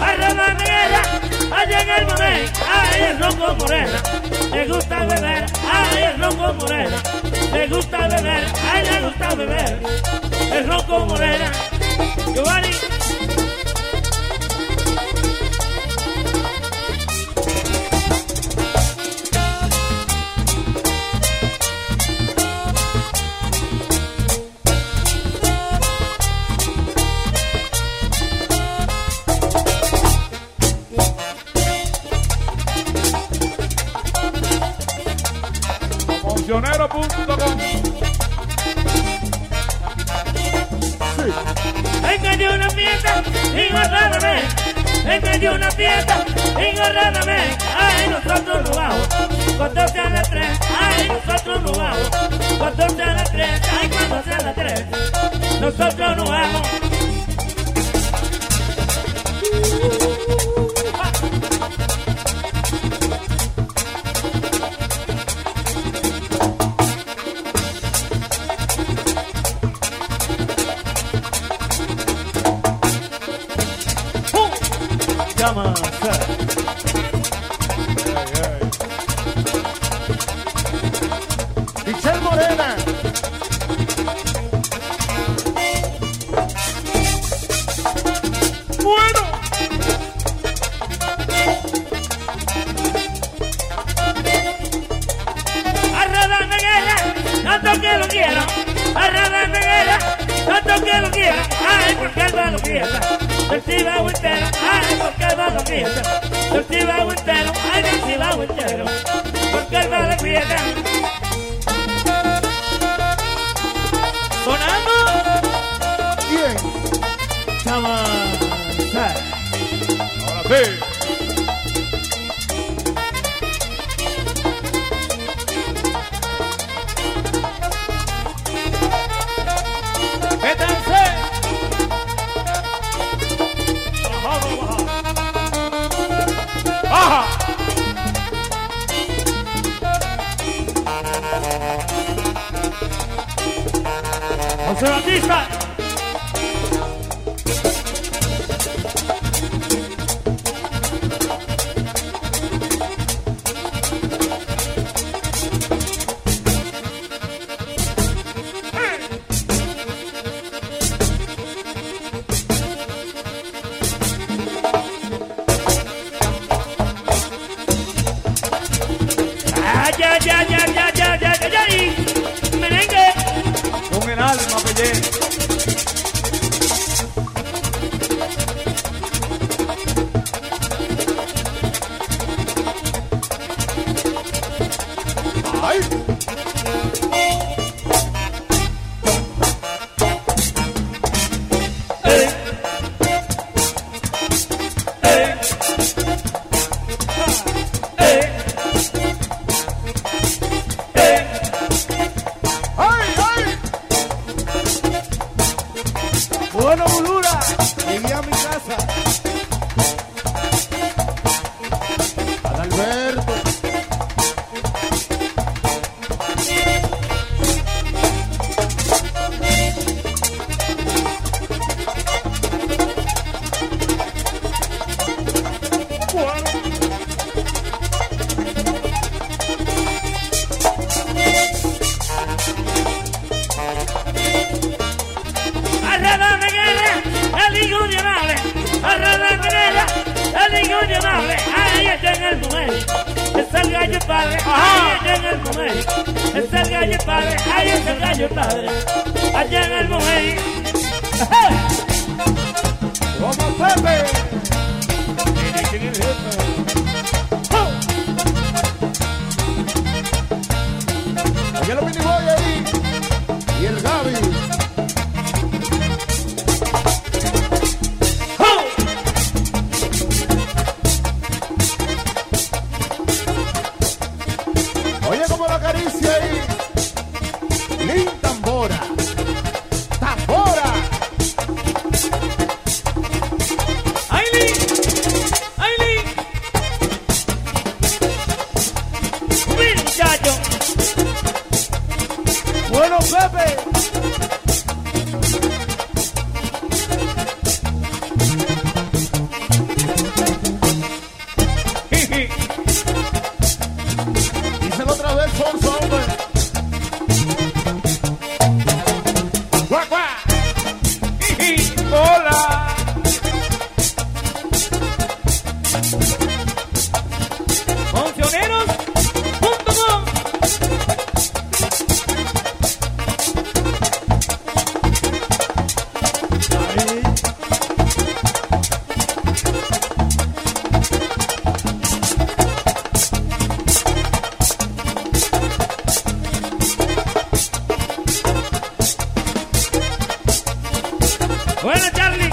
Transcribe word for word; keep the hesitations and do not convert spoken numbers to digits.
Arroba negra, allá en el Money, ay, el ron con morena. Le gusta beber, ay, el ron con morena. Le gusta beber, ay, le gusta beber. El ron con morena. Giovanni. Funcionero punto com. Sí. En medio de una fiesta, engorradamente. En medio de una fiesta, engorradamente. Ay, nosotros nos vamos. Cuando sean las tres, ay, nosotros nos vamos. Cuando sean las tres, ay, cuando sean las tres, nosotros nos vamos. Llama, Michelle Morena. Bueno. Arroba negra, tanto que lo quiero. Arroba negra, tanto que lo quiero. Ay, porque él va lo fiesta. Del Cibao entero, ay, porque él va lo fiesta. Del Cibao entero, ay, del Cibao entero. Porque él va la fiesta. Sonando. Bien. Chama. Ahora sí. Métanse. ¡Baja! José Batista. Ya, ya, ya, ya, ya, ya, ya, ya, y merengue. Con el alma que llena. ¡Ay! Eh. Eh. Eh. Eh. ¡Ay, ay! Bueno, Bulura, llegué a mi casa. Adalberto. Arroba negra, el incondicionable. Arroba negra, el incondicionable. Ahí está en el momento. Es el gallo padre. Ahí está en el momento. Es el gallo padre. Ahí está el gallo padre. Allá en el momento. ¡Como Pepe! Oye, los miniboy ahí. Y el Gaby. Oye, como la acaricia ahí. Lin Tambora. Tambora. Aileen, Aileen, Bueno, Charlie.